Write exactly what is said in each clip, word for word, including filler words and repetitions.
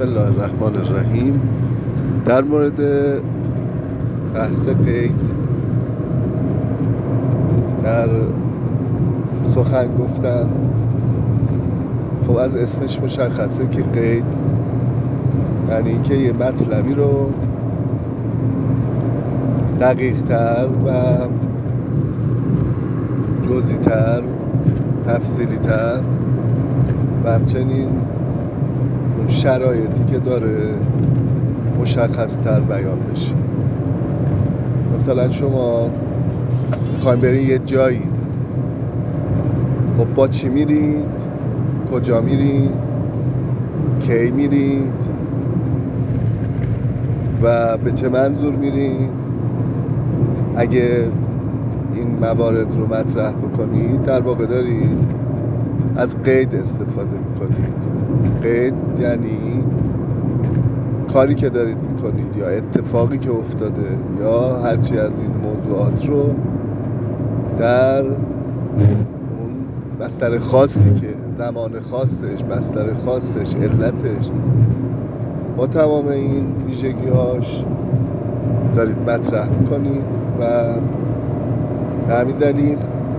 بسم الله الرحمن الرحیم. در مورد بحث قید در سخن گفتن، خب از اسمش مشخصه که قید یعنی اینکه یه مطلبی رو دقیق تر و جزئی تر، تفصیلی تر و همچنین اون شرایطی که داره مشخص تر بیان بشه. مثلا شما میخوایم برین یه جایی، خب با چی میرید؟ کجا میرید؟ کی میرید؟ و به چه منظور میرید؟ اگه این موارد رو مطرح بکنید در واقع دارید از قید استفاده میکنید. قید یعنی کاری که دارید میکنید یا اتفاقی که افتاده یا هرچی از این موضوعات رو در اون بستر خاصی که زمان خاصش، بستر خاصش، علتش، با تمام این ویژگی‌هاش دارید مطرح میکنید و به همین دلیل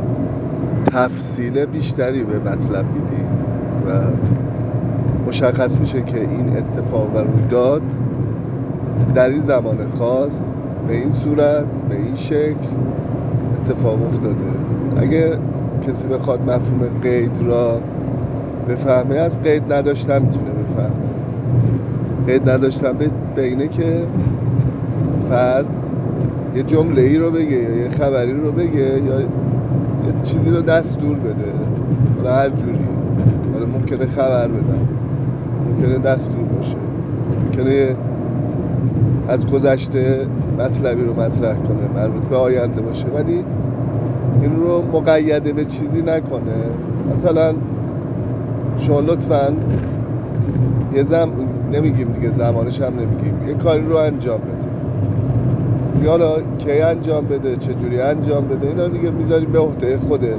تفصیل بیشتری به مطلب میدید و مشخص میشه که این اتفاق و رویداد در این زمان خاص به این صورت، به این شکل اتفاق افتاده. اگه کسی بخواد مفهوم قید را بفهمه، از قید نداشتن میتونه بفهمه. قید نداشتن به اینه که فرد یه جمله ای رو بگه یا یه خبری رو بگه یا یه چیزی رو دستور بده، حالا هر جوری. حالا ممکنه خبر بدن، ممکنه دستور باشه، ممکنه از گذشته مطلبی رو مطرح کنه مربوط به آینده باشه، ولی این رو مقید به چیزی نکنه. مثلا شما لطفاً یه زم نمیگیم دیگه، زمانش هم نمیگیم، یه کاری رو انجام بده، یا حالا کی انجام بده، چجوری انجام بده، اینا دیگه میذاریم به عهده خودت.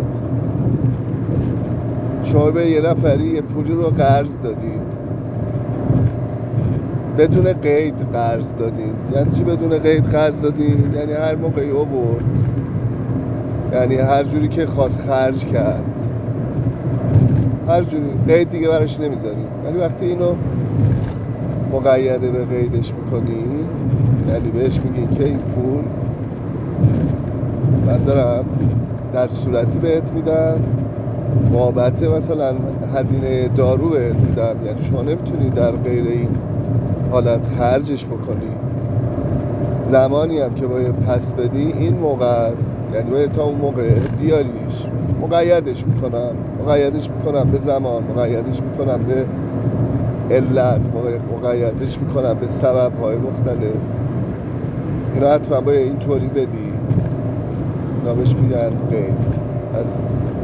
شما به یه نفری یه پولی رو قرض دادی، بدون قید قرض دادین. یعنی چی بدون قید قرض دادین؟ یعنی هر موقعی آورد، یعنی هر جوری که خواست خرج کرد، هر جوری، قید دیگه براش نمیذاریم. ولی وقتی اینو مقیده به قیدش میکنی، یعنی بهش میگی که این پول من دارم در صورتی بهت میدم بابت مثلا هزینه دارو بهت میدم، یعنی شما نمیتونی در غیر این حالت خرجش بکنی. زمانی هم که باید پس بدی این موقع است، یعنی باید تا اون موقع بیاریش. مقیدش میکنم مقیدش میکنم به زمان، مقیدش میکنم به علت، مقیدش میکنم به سبب‌های مختلف. اینا حتما باید اینطوری بدی. اینا بهش میگن قید. از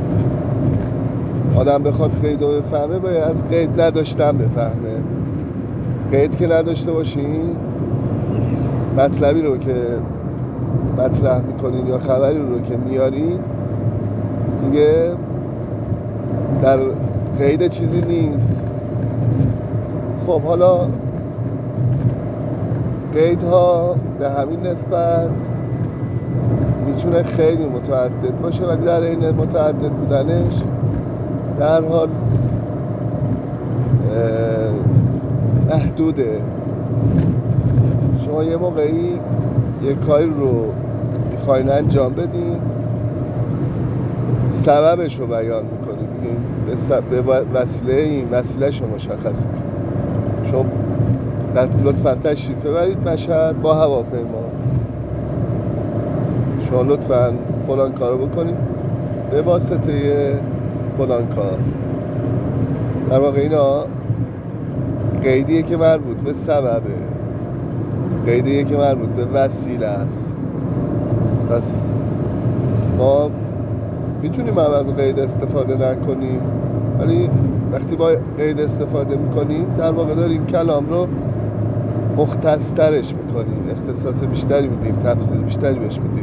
آدم بخواد قید رو بفهمه باید از قید نداشتن بفهمه. قید که نداشته باشین، مطلبی رو که مطرح میکنین یا خبری رو که میارین دیگه در قید چیزی نیست. خب حالا قیدها به همین نسبت میتونه خیلی متعدد باشه، ولی در این متعدد بودنش در حال محدوده. شما یه موقعی یه کاری رو میخواین انجام بدین، سببش رو بیان میکنی، میگین به وسیله این وسیلهش رو مشخص میکنی. شما لطفاً تشریف ببرید مشهد با هواپیما، شما لطفاً فلان کارو بکنید به واسطه فلان کار. در واقع اینا قیدیه که مربوط به سببه، قیدیه که مربوط به وسیله است. پس ما میتونیم هم از قید استفاده نکنیم، ولی وقتی با قید استفاده میکنیم در واقع داریم کلام رو مختص ترش میکنیم، اختصاص بیشتری میدیم، تفصیل بیشتری بهش میدیم.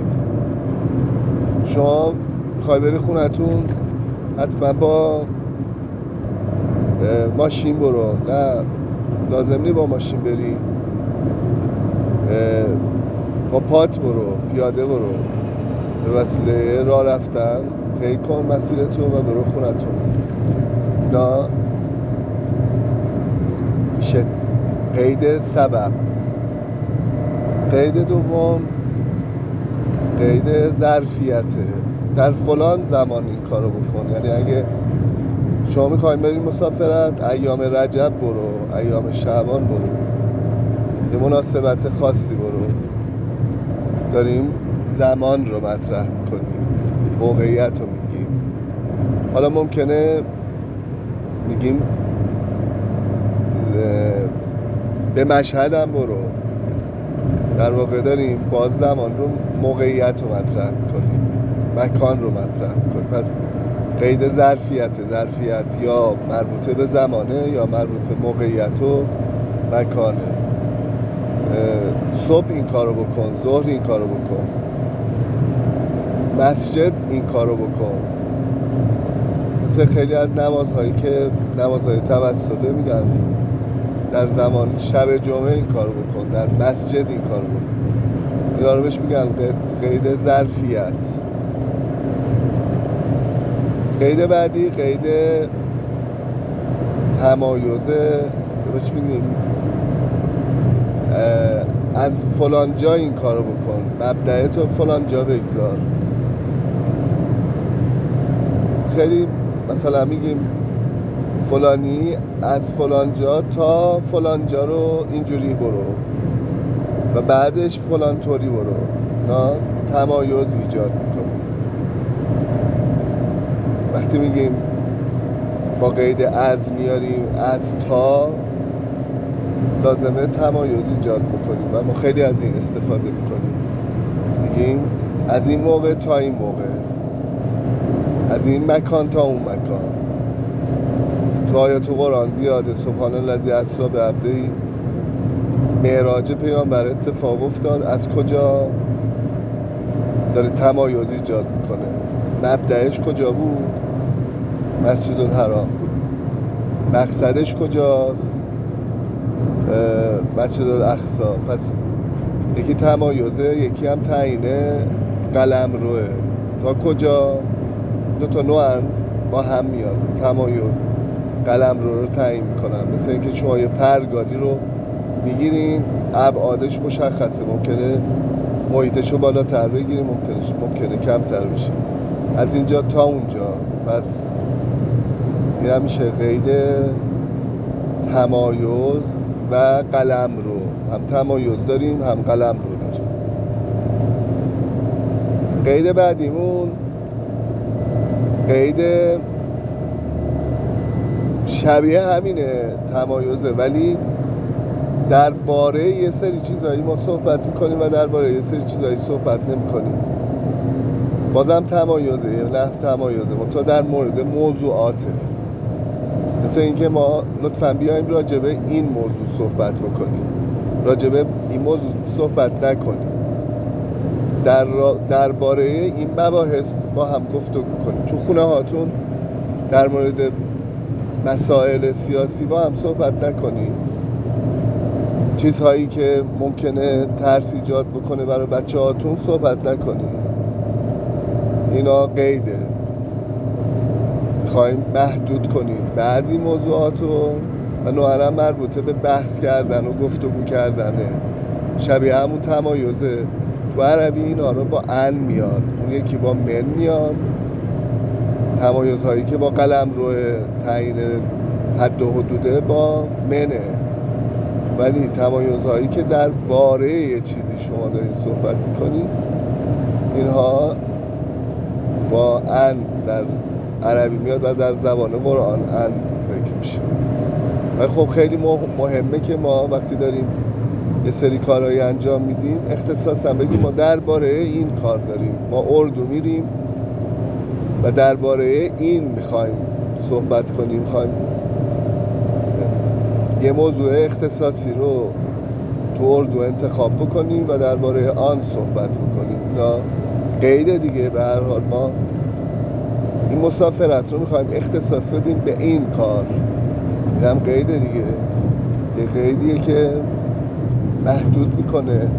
شما میخوای بری خونتون، حتما با ماشین برو، نه لازم نی با ماشین بری، با پات برو، پیاده برو، به وسیله راه رفتن طی کن مسیرتو و برو خونتون. نه میشه قید سبب. قید دوم قید ظرفیته. در فلان زمان این کارو بکن. یعنی اگه شما میخوایم بریم مسافرت، ایام رجب برو، ایام شعبان برو، یه مناسبت خاصی برو. داریم زمان رو مطرح کنیم، موقعیت رو میگیم. حالا ممکنه میگیم به مشهد هم برو، در واقع داریم باز زمان رو، موقعیت رو مطرح کنیم، مکان رو مطرح کنیم. پس قید ظرفیت ظرفیت یا مربوطه به زمانه یا مربوط به موقعیت و مکانه. صبح این کارو بکن، ظهر این کارو بکن، مسجد این کارو بکن. مثل خیلی از نمازهایی که نمازهای توسطه میگن در زمان شب جمعه این کارو بکن، در مسجد این کارو بکن. اینا رو بهش میگن قید ظرفیت. قید بعدی قید تمایزه. بهش میگیم از فلان جا این کارو بکن، مبدأ تو فلان جا بگذار. خیلی مثلا میگیم فلانی از فلان جا تا فلان جا رو اینجوری برو و بعدش فلان طوری برو. نه تمایز ایجاد میکنه. وقتی میگیم با قید از میاریم از تا، لازمه تمایز ایجاد بکنیم و ما خیلی از این استفاده میکنیم. میگیم از این موقع تا این موقع، از این مکان تا اون مکان. تو آیات قرآن زیاده سبحان الذی اسری بعبده معراج پیامبر اتفاق افتاد. از کجا؟ داره تمایز ایجاد میکنه. مبدأش کجا بود؟ مسجد الحرام. مقصدش کجاست؟ مسجد الاقصی. پس یکی تمایزه، یکی هم تعیینه قلم روه. تا کجا؟ دو تا نوعن با هم میاد. تمایز قلم رو رو تعیین میکنن. مثل اینکه شما یه پرگاری رو میگیرین، ابعادش مشخصه، ممکنه محیطش رو بالاتر بگیریم، ممکنه ممکنه کمتر بشه، از اینجا تا اونجا. پس این هم میشه قید تمایز و قلم رو. هم تمایز داریم هم قلم رو داریم. قید بعدیمون قید شبیه همینه، تمایزه، ولی درباره یه سری چیزایی ما صحبت میکنیم و درباره یه سری چیزایی صحبت نمیکنیم. بازم تمایزه، یه نحو تمایزه، منتها در مورد موضوعاته. مثل اینکه ما لطفاً بیایم راجبه این موضوع صحبت بکنیم، راجبه این موضوع صحبت نکنیم، در درباره این مباحث با هم گفتگو کنیم. تو خونه هاتون در مورد مسائل سیاسی با هم صحبت نکنیم. چیزهایی که ممکنه ترس ایجاد بکنه برای بچه هاتون صحبت نکنیم. اینا قیده. میخوایم محدود کنیم بعضی موضوعات رو و نوعا مربوطه به بحث کردن و گفتگو کردنه. شبیه همون تمایزه. تو عربی اینا رو با ان میاد، اون یکی با من میاد. تمایزهایی که با قلم رو تعیین حد و حدوده با منه، ولی تمایزهایی که در باره یه چیزی شما دارید صحبت میکنید، اینها با ان در عربی میاد و در زبان قرآن ان ذکر میشه. ولی خب خیلی مهمه که ما وقتی داریم یه سری کارهایی انجام میدیم اختصاصا بگیم ما درباره این کار داریم، ما اردو میریم و درباره این میخوایم صحبت کنیم، میخوایم یه موضوع اختصاصی رو تو اردو انتخاب بکنیم و درباره آن صحبت بکنیم. اینا قیده دیگه. به هر حال ما این مسافرت رو میخوایم اختصاص بدیم به این کار، این هم قیده دیگه. یه قیدیه که محدود میکنه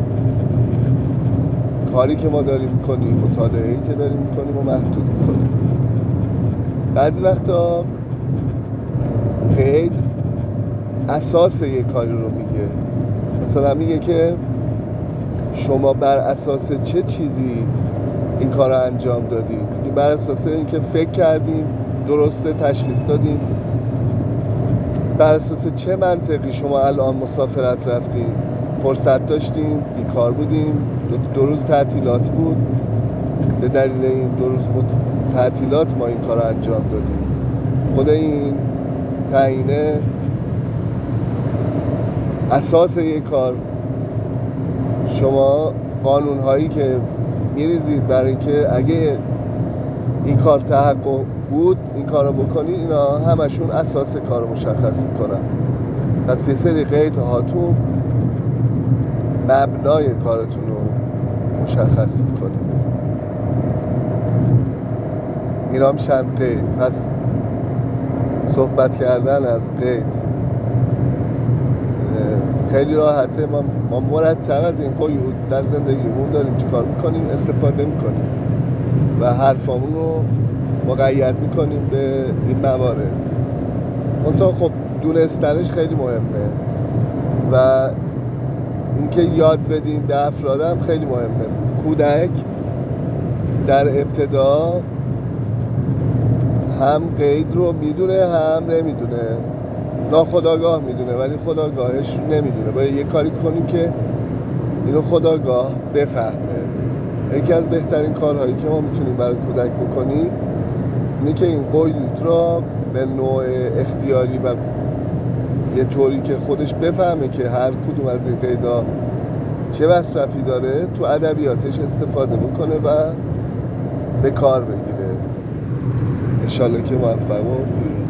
کاری که ما داریم میکنیم، مطالعه‌ای که داریم میکنیم و محدود میکنه. بعضی وقتا قید اساس یه کاری رو میگه. مثلا میگه که شما بر اساس چه چیزی این کار رو انجام دادیم. میگه بر اساس اینکه فکر کردیم، درسته تشخیص دادیم. بر اساس چه منطقی شما الان مسافرت رفتیم؟ فرصت داشتیم، بیکار بودیم، دو, دو روز تعطیلات بود، به دلیل این دو روز تعطیلات ما این کار رو انجام دادیم. خود این تعیینه اساس یک کار. شما قانون هایی که میریزید برای که اگه این کار تحقق بود این کار رو بکنید، اینا همشون اساس کار رو مشخص میکنن. پس یه سری قید هاتون مبنای کارتون رو مشخص میکنه. اینا میشن قید. پس صحبت کردن از قید خیلی راحته. ما, ما مرتب از این قیود در زندگیمون داریم چیکار میکنیم؟ استفاده میکنیم و حرفامون رو مقید میکنیم به این موارد. منتها خب دونستنش خیلی مهمه و اینکه یاد بدیم به افرادم خیلی مهمه. کودک در ابتدا هم قید رو میدونه هم نمیدونه، ناخودآگاه میدونه ولی خودآگاهش نمیدونه. باید یه کاری کنیم که اینو خودآگاه بفهمه. یکی از بهترین کارهایی که ما میتونیم برای کودک بکنیم اینه که این قید را به نوع اختیاری و یه طوری که خودش بفهمه که هر کدوم از این قیدا چه مصرفی داره تو ادبیاتش استفاده بکنه و به کار بگیره. انشالله که موفق و پیروز